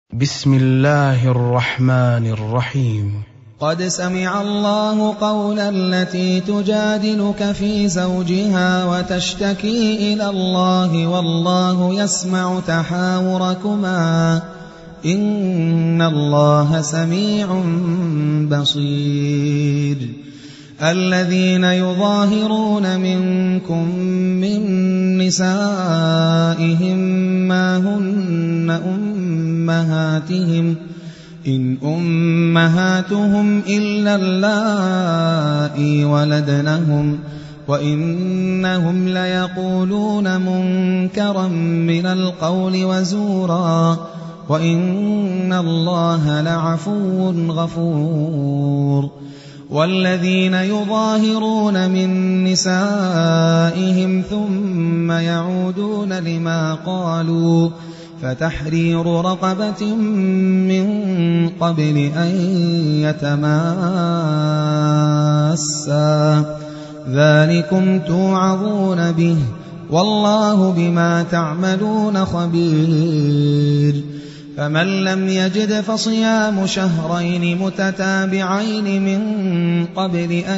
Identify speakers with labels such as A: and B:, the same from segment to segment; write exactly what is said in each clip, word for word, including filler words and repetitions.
A: بسم الله الرحمن الرحيم.
B: قد سمع الله قول التي تجادلك في زوجها وتشتكي إلى الله والله يسمع تحاوركما إن الله سميع بصير. الذين يظاهرون منكم من نسائهم ما هن أمهاتهم إن أمهاتهم إلا اللائي ولدنهم وإنهم ليقولون منكرا من القول وزورا وإن الله لعفو غفور. والذين يظاهرون من نسائهم ثم يعودون لما قالوا فتحرير رقبة من قبل أن يتماسا ذلكم توعظون به والله بما تعملون خبير. فمن لم يجد فصيام شهرين متتابعين من قبل أن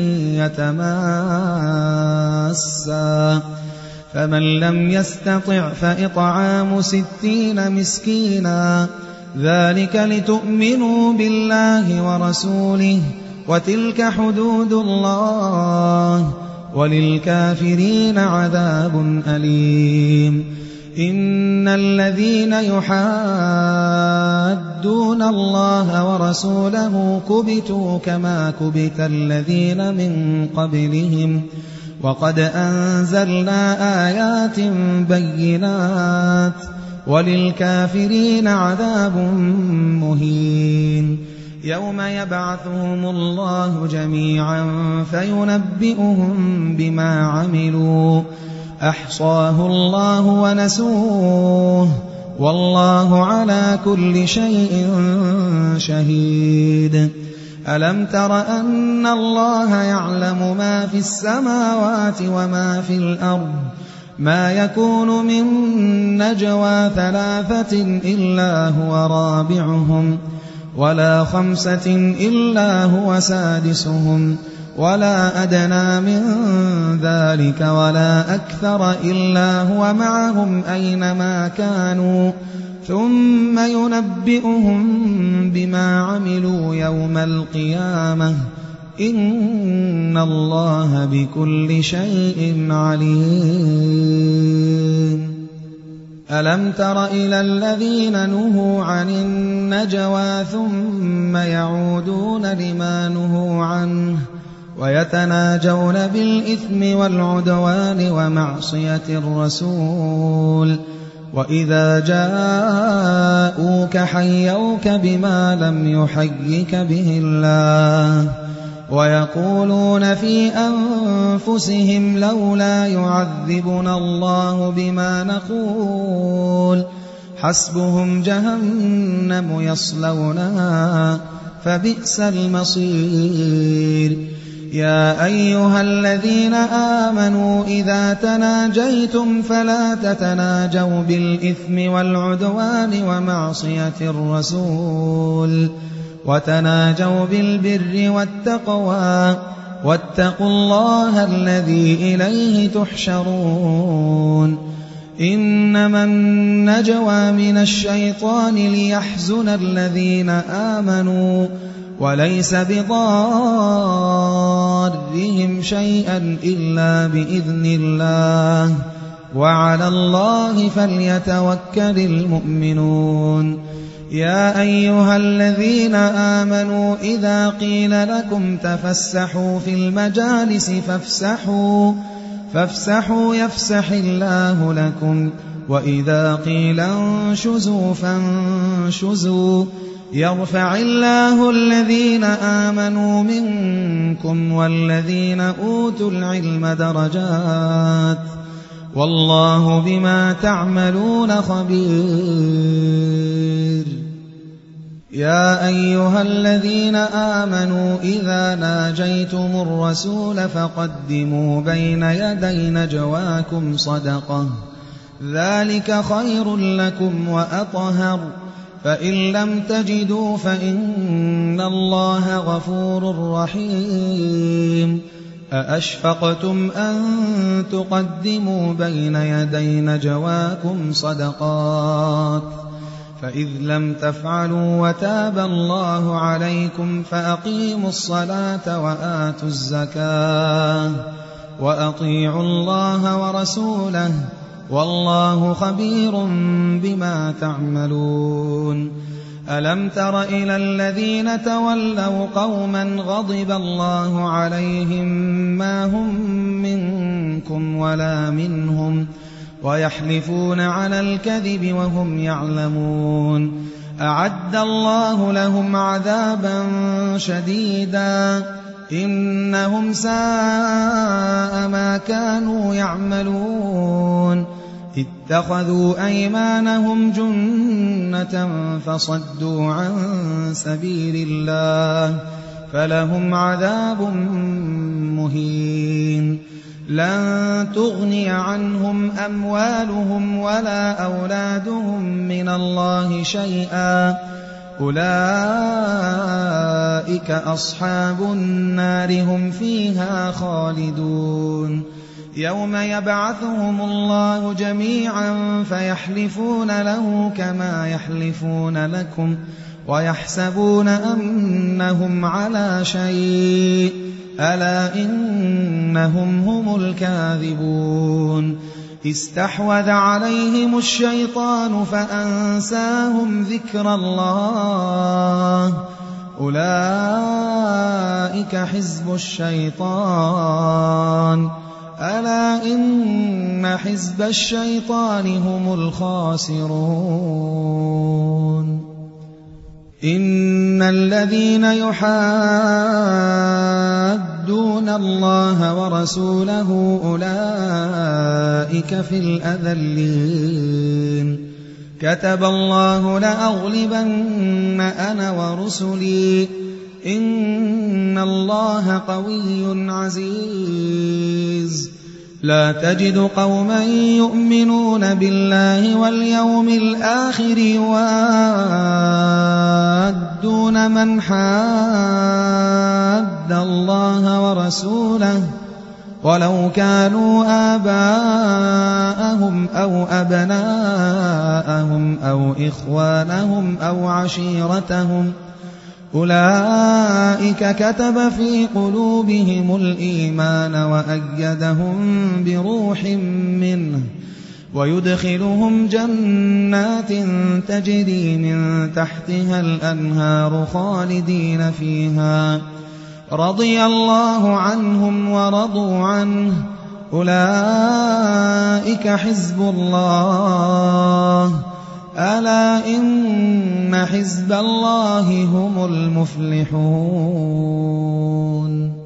B: يتماسا فمن لم يستطع فإطعام ستين مسكينا ذلك لتؤمنوا بالله ورسوله وتلك حدود الله وللكافرين عذاب أليم. إن الذين يحادون الله ورسوله كبتوا كما كبت الذين من قبلهم وقد أنزلنا آيات بينات وللكافرين عذاب مهين. يوم يبعثهم الله جميعا فينبئهم بما عملوا أحصاه الله ونسوه والله على كل شيء شهيد. ألم تر أن الله يعلم ما في السماوات وما في الأرض ما يكون من نجوى ثلاثة إلا هو رابعهم ولا خمسة إلا هو سادسهم ولا أدنى من ذلك ولا أكثر إلا هو معهم أينما كانوا ثم ينبئهم بما عملوا يوم القيامة إن الله بكل شيء عليم. ألم تر إلى الذين نهوا عن النجوى ثم يعودون لما نهوا عنه ويتناجون بالإثم والعدوان ومعصية الرسول وإذا جاءوك حيوك بما لم يحيك به الله ويقولون في أنفسهم لولا يعذبنا الله بما نقول حسبهم جهنم يصلونها فبئس المصير. يا أيها الذين آمنوا إذا تناجيتم فلا تتناجوا بالإثم والعدوان ومعصية الرسول وتناجوا بالبر والتقوى واتقوا الله الذي إليه تحشرون. إنما النجوى من الشيطان ليحزن الذين آمنوا وليس بضارهم شيئا إلا بإذن الله وعلى الله فليتوكل المؤمنون. يا أيها الذين آمنوا إذا قيل لكم تفسحوا في المجالس فافسحوا فافسحوا يفسح الله لكم وإذا قيل انشزوا فانشزوا يرفع الله الذين آمنوا منكم والذين أوتوا العلم درجات والله بما تعملون خبير. يا أيها الذين آمنوا إذا ناجيتم الرسول فقدموا بين يدي نجواكم صدقة ذلك خير لكم وأطهر فإن لم تجدوا فإن الله غفور رحيم أأشفقتم أن تقدموا بين يدي نجواكم صدقات فإذ لم تفعلوا وتاب الله عليكم فأقيموا الصلاة وآتوا الزكاة وأطيعوا الله ورسوله والله خبير بما تعملون ألم تر إلى الذين تولوا قوما غضب الله عليهم ما هم منكم ولا منهم ويحلفون على الكذب وهم يعلمون أعد الله لهم عذابا شديدا إنهم ساء ما كانوا يعملون اتخذوا أيمانهم جنة فصدوا عن سبيل الله فلهم عذاب مهين لن تغني عنهم أموالهم ولا أولادهم من الله شيئا أولئك أصحاب النار هم فيها خالدون يوم يبعثهم الله جميعا فيحلفون له كما يحلفون لكم ويحسبون أنهم على شيء ألا إنهم هم الكاذبون استحوذ عليهم الشيطان فأنساهم ذكر الله أولئك حزب الشيطان ألا إن حزب الشيطان هم الخاسرون إن الذين يحادون الله ورسوله أولئك في الأذلين كتب الله لأغلبن أنا ورسلي إن الله قوي عزيز لا تجد قوما يؤمنون بالله واليوم الآخر يوادون من حاد الله ورسوله ولو كانوا آباءهم أو أبناءهم أو إخوانهم أو عشيرتهم أولئك كتب في قلوبهم الإيمان وأيدهم بروح منه ويدخلهم جنات تجري من تحتها الأنهار خالدين فيها رضي الله عنهم ورضوا عنه أولئك حزب الله ألا إن حزب الله هم المفلحون